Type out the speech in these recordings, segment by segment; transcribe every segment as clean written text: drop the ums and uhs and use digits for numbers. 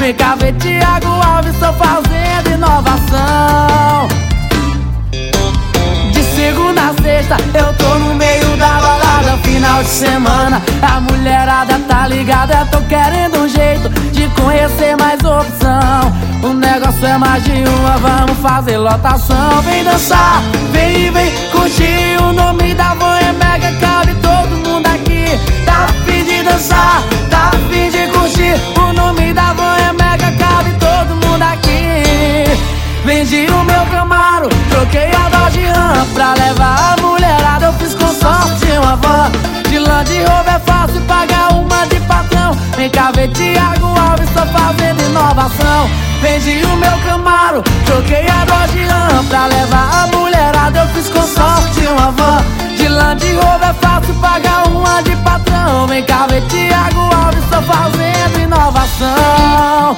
Vem cá ver Thiago Alves, tô fazendo inovação. De segunda a sexta eu tô no meio da balada. Final de semana a mulherada tá ligada. Eu tô querendo um jeito de conhecer mais opção. O negócio é mais de uma, vamos fazer lotação. Vem dançar, vem curtir. O nome da van é Mega, cabe todo mundo aqui. Tá a fim de dançar, tá a fim de curtir. O nome da van é Mega, cabe todo mundo aqui. Vendi o meu Camaro, troquei a Dodge Ram pra levar a mulherada. Eu fiz consórcio uma van. De Land Rover é fácil pagar uma de patrão. Vem cá ver Thiago Alves, tô fazendo inovação. Vendi o meu Camaro, troquei a Dodge Ram pra levar a mulherada. Eu fiz consórcio uma van. De Land Rover é fácil pagar uma de patrão. Vem cá ver Thiago Alves, tô fazendo inovação.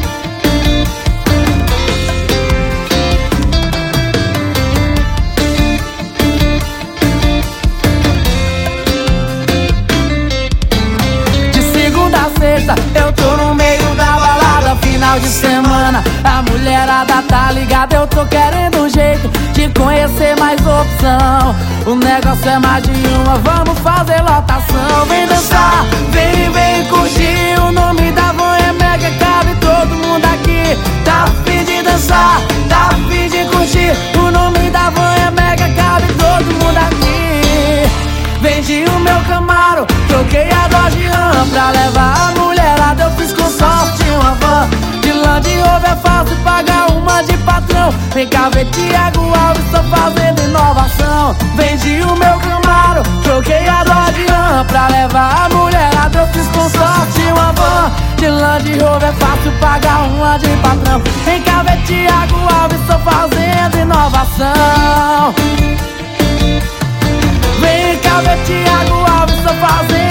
Eu tô no meio da balada, final de semana a mulherada tá ligada. Eu tô querendo um jeito de conhecer mais opção. O negócio é mais de uma, vamos fazer lotação. Vem dançar, vem curtir. O nome da van é Mega, cabe todo mundo aqui. Tá a fim de dançar, tá a fim de curtir. O nome da van é Mega, cabe todo mundo aqui. Vendi o meu Camaro, troquei a Dodge Ram pra levar a mulherada. Eu fiz consórcio uma van. De Land Rover é fácil pagar uma de patrão. Vem cá ver Thiago Alves, tô fazendo inovação. Vendi o meu Camaro, troquei a Dodge Ram pra levar a mulherada. Eu fiz consórcio uma van. De Land Rover é fácil pagar uma de patrão. Vem cá ver Thiago Alves, tô fazendo inovação. Vem cá ver Thiago Alves, tô fazendo